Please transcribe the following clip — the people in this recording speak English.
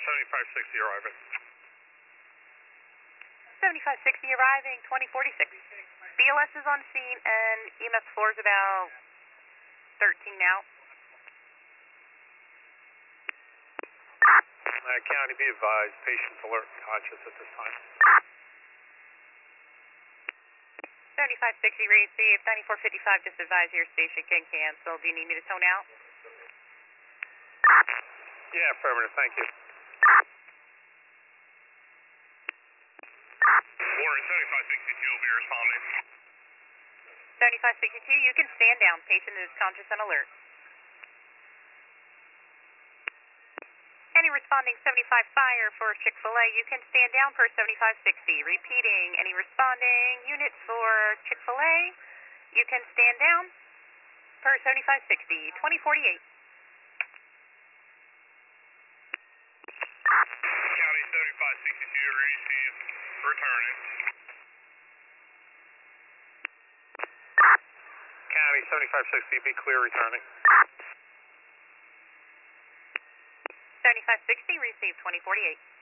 7560 arriving. 7560 arriving, 2046. BLS is on scene and EMS floor is about 13 now. County, be advised, patient's alert and conscious at this time. 7560 received, 9455, just advise your station can cancel. Do you need me to tone out? Yeah, affirmative, thank you. Warren, 7562 will be responding. 7562, you can stand down. Patient is conscious and alert. Any responding 75 fire for Chick-fil-A, you can stand down per 7560. Repeating, any responding units for Chick-fil-A, you can stand down per 7560, 2048. County 7562 received, returning. County, 7560, be clear, returning. 7560 received, 2048.